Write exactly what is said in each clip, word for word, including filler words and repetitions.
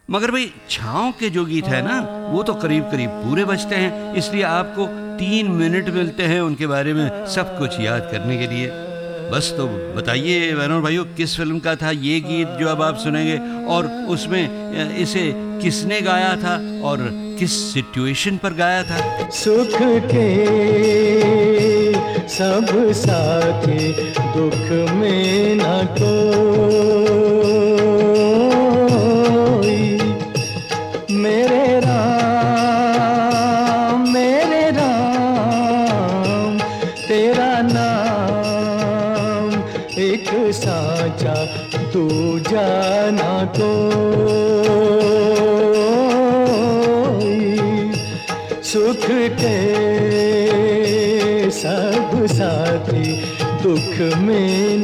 मगर भाई छाँव के जो गीत है ना वो तो करीब करीब पूरे बजते हैं, इसलिए आपको तीन मिनट मिलते हैं उनके बारे में सब कुछ याद करने के लिए। बस तो बताइए बहनों भाइयों, किस फिल्म का था ये गीत जो अब आप सुनेंगे, और उसमें इसे किसने गाया था और किस सिचुएशन पर गाया था? सुख के सब साथी दुख में न कोई, मेरे राम मेरे राम तेरा नाम एक साचा दूजा न कोई, सुख के सब साथी दुख में न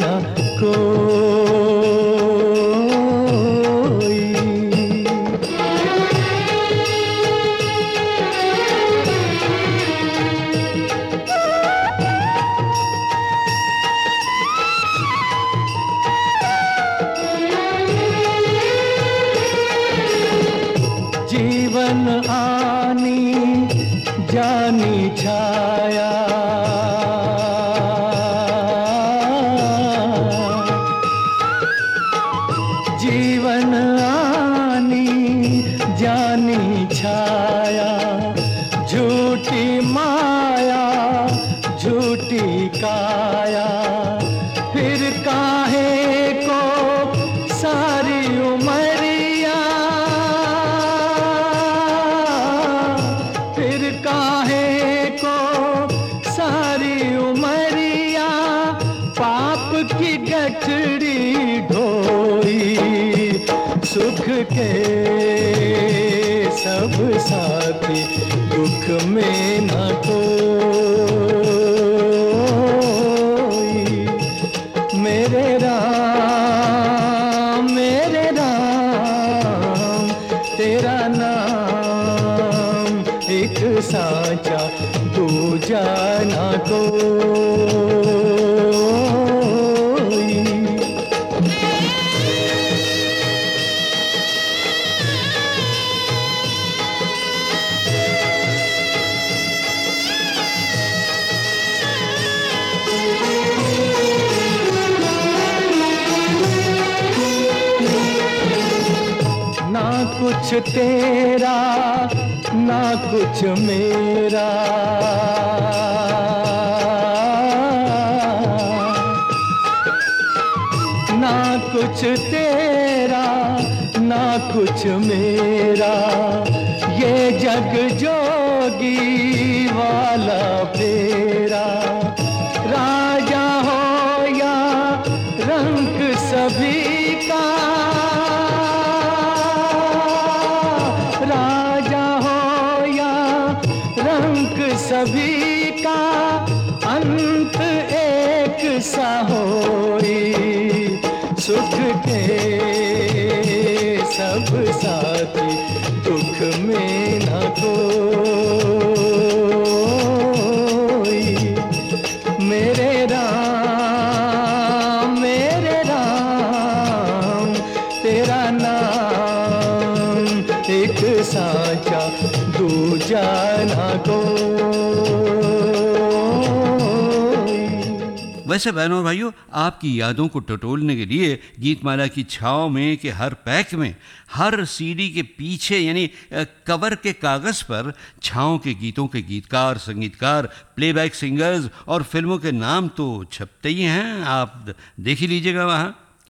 कोई। जीवन आनी जानी छाया, जीवन आनी जानी छाया, झूठी माया झूठी काया, फिर काहे को सारी उमरिया, फिर काहे को सारी उमरिया, पाप की गठरी ढोई, सुख के सब साथी दुख में न कोई, मेरे राम मेरे राम तेरा नाम एक साचा दूजा न कोई। ना कुछ तेरा ना कुछ मेरा, ना कुछ तेरा ना कुछ मेरा, ये जग जोगी वाला फेरा, राजा हो या रंग सभी का, राजा हो या रंग सभी का, अंत एक सा होई, सुख के सब साथी दुख में न कोई, मेरे राम मेरे राम तेरा नाम एक साचा दूजा न कोई। वैसे बहनों और भाइयों, आपकी यादों को टटोलने के लिए गीतमाला की छाँव में के हर पैक में, हर सीडी के पीछे यानी कवर के कागज़ पर छाँव के गीतों के गीतकार, संगीतकार, प्लेबैक सिंगर्स और फिल्मों के नाम तो छपते ही हैं, आप देख ही लीजिएगा वहाँ।